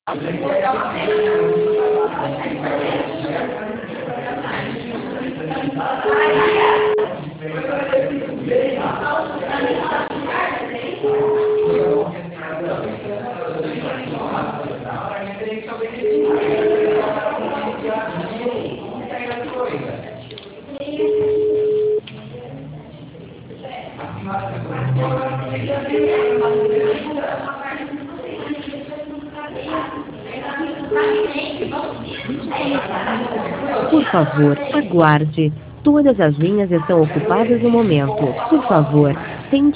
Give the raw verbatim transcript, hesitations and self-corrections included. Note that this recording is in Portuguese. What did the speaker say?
Por favor, aguarde. Todas as linhas estão ocupadas no momento. Por favor, tente